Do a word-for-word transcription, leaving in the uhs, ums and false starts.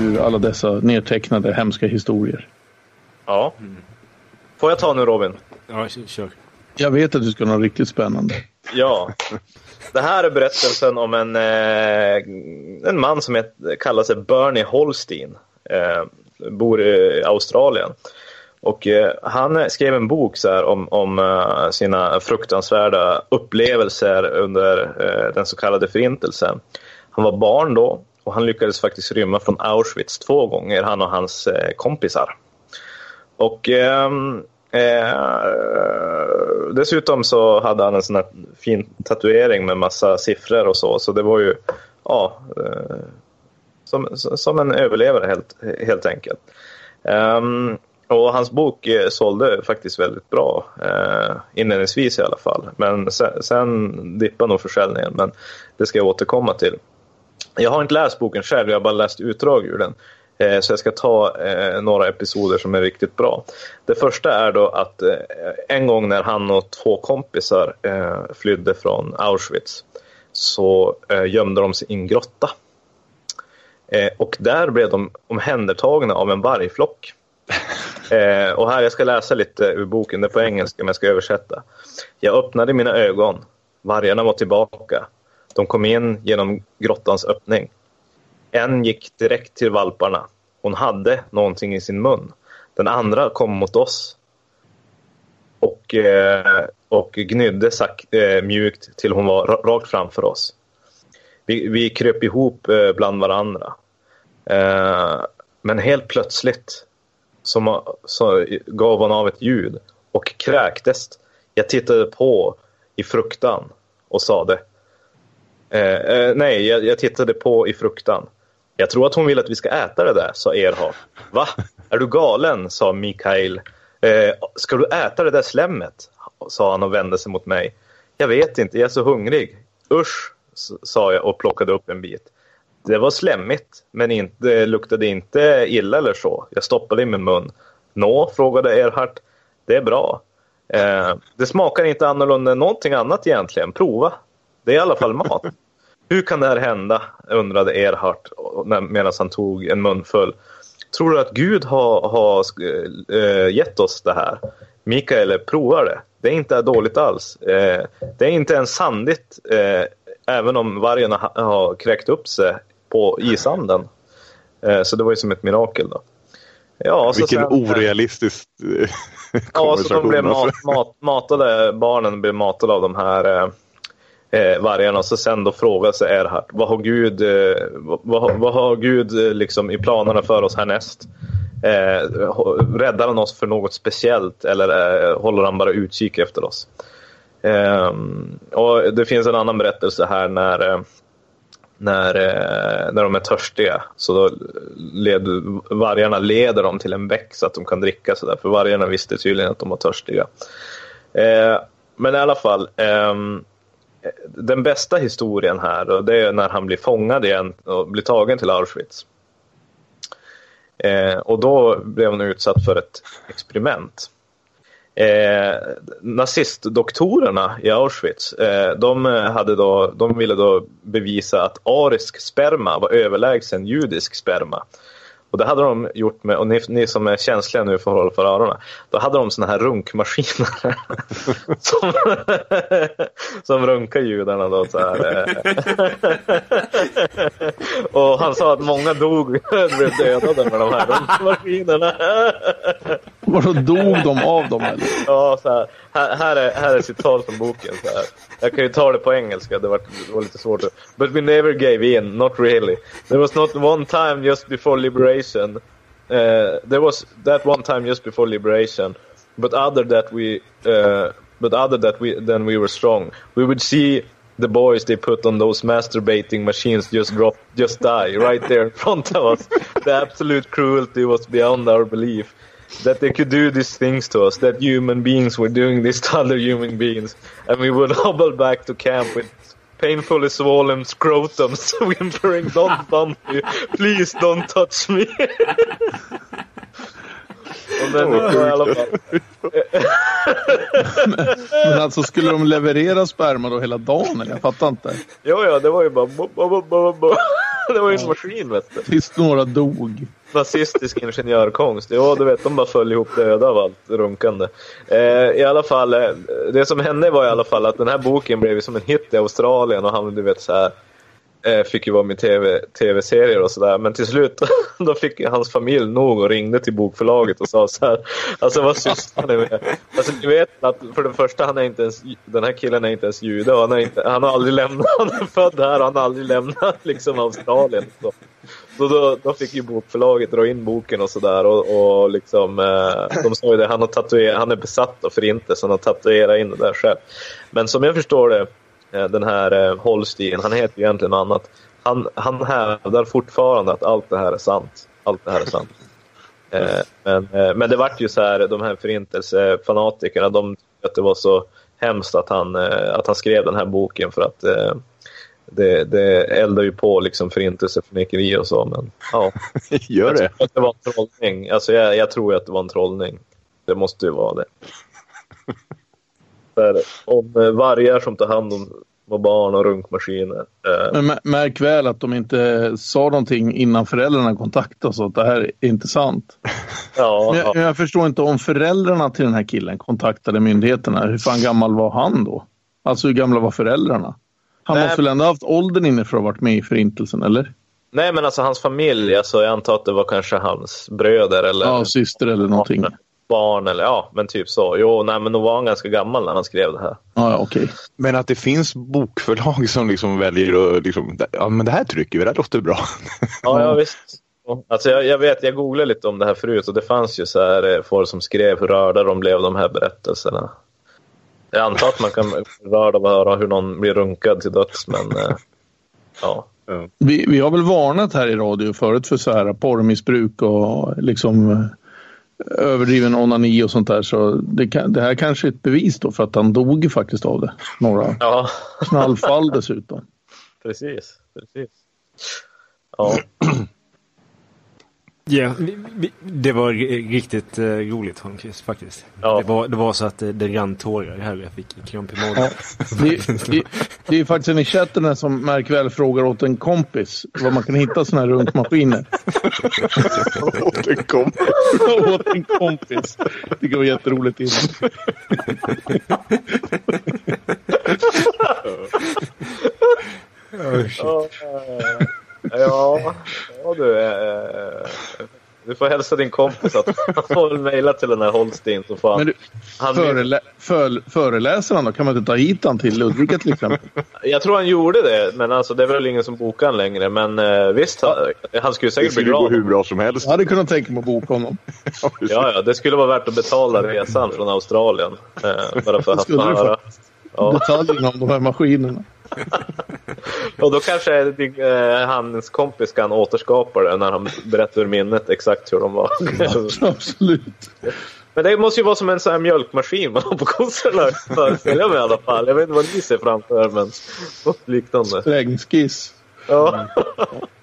ur alla dessa nedtecknade hemska historier. Ja. Får jag ta nu, Robin? Ja, kör. Jag vet att du ska ha något riktigt spännande. Ja. Det här är berättelsen om en, eh, en man som heter, kallar sig Bernie Holstein. Eh, bor i Australien. Och eh, han skrev en bok så här, om, om uh, sina fruktansvärda upplevelser under uh, den så kallade förintelsen. Han var barn då och han lyckades faktiskt rymma från Auschwitz två gånger, han och hans uh, kompisar. Och eh, eh, dessutom så hade han en sån här fin tatuering med massa siffror och så. Så det var ju ja, eh, som, som en överlevare helt, helt enkelt. Um, och hans bok eh, sålde faktiskt väldigt bra eh, inledningsvis i alla fall. Men sen, sen dippade nog försäljningen, men det ska jag återkomma till. Jag har inte läst boken själv, jag har bara läst utdrag ur den. Eh, så jag ska ta eh, några episoder som är riktigt bra. Det första är då att eh, en gång när han och två kompisar eh, flydde från Auschwitz så eh, gömde de sig i en grotta. Eh, och där blev de omhändertagna av en vargflock. Eh, och här, jag ska läsa lite ur boken, det är på engelska men jag ska översätta. Jag öppnade mina ögon. Vargarna var tillbaka. De kom in genom grottans öppning. En gick direkt till valparna. Hon hade någonting i sin mun. Den andra kom mot oss. Och, eh, och gnydde sak, eh, mjukt till hon var rakt framför oss. Vi, vi kröp ihop eh, bland varandra. Eh, men helt plötsligt så, så gav hon av ett ljud och kräktes. Jag tittade på i fruktan och sa det. Eh, eh, nej, jag, jag tittade på i fruktan. Jag tror att hon vill att vi ska äta det där, sa Erhard. Va? Är du galen, sa Mikael. Eh, ska du äta det där slemmet? Sa han och vände sig mot mig. Jag vet inte, jag är så hungrig. Usch, sa jag och plockade upp en bit. Det var slemmigt, men inte, det luktade inte illa eller så. Jag stoppade i min mun. Nå, frågade Erhard. Det är bra. Eh, det smakar inte annorlunda än någonting annat egentligen. Prova. Det är i alla fall mat. Hur kan det här hända? Undrade Erhard medan han tog en munfull. Tror du att Gud har, har äh, gett oss det här? Mikael, provar det. Det är inte dåligt alls. Äh, det är inte ens sandigt. Äh, även om vargarna ha, har kräkt upp sig på isanden. Äh, så det var ju som ett mirakel då. Ja, vilken så sen, orealistisk ja, så de blev mat, mat, matade, barnen blev matade av de här äh, Eh, vargarna. Och så sen då frågar sig Erhard, vad har Gud eh, vad, vad har Gud eh, liksom i planerna för oss härnäst? Eh, räddar han oss för något speciellt eller eh, håller han bara utkik efter oss? Eh, och det finns en annan berättelse här när eh, när, eh, när de är törstiga, så då led, vargarna leder dem till en bäck så att de kan dricka så där, för vargarna visste tydligen att de var törstiga. Eh, men i alla fall eh, den bästa historien här då, det är när han blir fångad igen och blir tagen till Auschwitz. Eh, och då blev han utsatt för ett experiment. Eh, nazistdoktorerna i Auschwitz, eh, de, hade då, de ville då bevisa att arisk sperma var överlägsen judisk sperma. Och det hade de gjort med, och ni, ni som är känsliga nu får hålla för öronen, då hade de såna här runkmaskiner som, som runkar judarna då så här. Och han sa att många dog blev dödade med de här runkmaskinerna. Vadå, dog de av dem eller? Ja, så här, här, här, är, här är citat från boken så här. Jag kan ju ta det på engelska, det var, det var lite svårt. But we never gave in, not really. There was not one time just before liberation. Uh, there was that one time just before liberation. But other that we, uh, but other that we, then we were strong. We would see the boys they put on those masturbating machines just drop, just die right there in front of us. The absolute cruelty was beyond our belief. That they could do these things to us, that human beings were doing this to other human beings, and we would hobble back to camp with painfully swollen scrotums, whimpering, "Don't bump me, please don't touch me." Och men, i alla fall. men, men alltså skulle de leverera sperma då hela dagen? Eller? Jag fattar inte. Jo, ja, det var ju bara bo, bo, bo, bo, bo. det var ju en maskin, vet du. Tills några dog. Nazistisk ingenjörkonst. Jo, du vet, de bara föll ihop döda av allt runkande. Eh, I alla fall, eh, det som hände var i alla fall att den här boken blev som en hit i Australien och han, du vet, så här eh, fick ju vara med i TV, tv-serier och sådär. Men till slut, då fick hans familj nog och ringde till bokförlaget och sa så här, alltså vad sysslar ni med? Alltså ni vet att för det första, han är inte ens, den här killen är inte ens jude och han, är inte, han har aldrig lämnat, han är född här och han har aldrig lämnat liksom Australien. Så. Så då, då fick ju bokförlaget dra in boken och sådär och, och liksom, eh, de sa ju det, han, har tatuer, han är besatt av förintelsen och tatuerat in det där själv. Men som jag förstår det, eh, den här eh, Holstein, han heter ju egentligen annat. Han, han hävdar fortfarande att allt det här är sant. Allt det här är sant. Eh, men, eh, men det vart ju så här, de här förintelsefanatikerna, de tyckte att det var så hemskt att han, eh, att han skrev den här boken för att eh, Det, det eldar ju på liksom förintelseförnekeri och så, men ja. Gör det? Jag tror att det var en trollning. Alltså jag, jag tror att det var en trollning. Det måste ju vara det. Där, om vargar som tar hand om små barn och runkmaskiner. Men märk väl att de inte sa någonting innan föräldrarna kontaktade, så att det här är inte sant. Ja, men jag, ja. jag förstår inte om föräldrarna till den här killen kontaktade myndigheterna. Hur fan gammal var han då? Alltså hur gamla var föräldrarna? Han Nej. måste väl ändå haft åldern inne för att ha varit med i förintelsen, eller? Nej, men alltså hans familj, alltså jag antar att det var kanske hans bröder eller ja, syster eller någonting. Barn eller ja, men typ så. Jo, nej, men då var han ganska gammal när han skrev det här. Ja, ja, okej. Men att det finns bokförlag som liksom väljer att liksom, ja men det här trycker vi, det här låter bra. Ja, ja visst. Alltså jag, jag vet, jag googlade lite om det här förut och det fanns ju så här folk som skrev hur rörda de blev de här berättelserna. Jag antar att man kan röra och höra hur någon blir runkad till döds, men äh, ja. Ja. Vi, vi har väl varnat här i radio förut för så här porrmissbruk och liksom överdriven onani och sånt där, så det, kan, det här kanske är ett bevis då för att han dog faktiskt av det. Några ja. knallfall dessutom. Precis, precis. Ja. Ja, vi, vi, det var riktigt uh, roligt, Holmqvist, faktiskt. Ja. Det, var, det var så att det, det rann tårar här och jag fick kramp i magen. Ja. Det, det, det är faktiskt en i chatten här som märkväl frågar åt en kompis var man kan hitta såna här runkmaskiner. Åt en kompis. Åt en kompis. Det kan vara jätteroligt innan. Oh, shit. Ja, ja du, äh, du får hälsa din kompis att han får väl mejla till den här Holstein så får han... Men du, han förelä, för, föreläser han då? Kan man inte ta hit han till Ludvika till exempel? Jag tror han gjorde det, men alltså det är väl ingen som bokar han längre, men uh, visst, han, han skulle säkert bli glad. Det hur bra som helst. Jag hade kunnat tänka mig att boka honom. Ja, ja, det skulle vara värt att betala resan från Australien. Uh, bara för att skulle han höra. Ja. Detaljerna om de här maskinerna. Och då kanske eh, hans kompis kan återskapa det när han berättar ur minnet exakt hur de var. Absolut. Men det måste ju vara som en sån här mjölkmaskin man har på kossorna. Föreställer mig i alla fall. Jag vet inte vad ni ser framför, men något liknande. Strängskiss. Ja.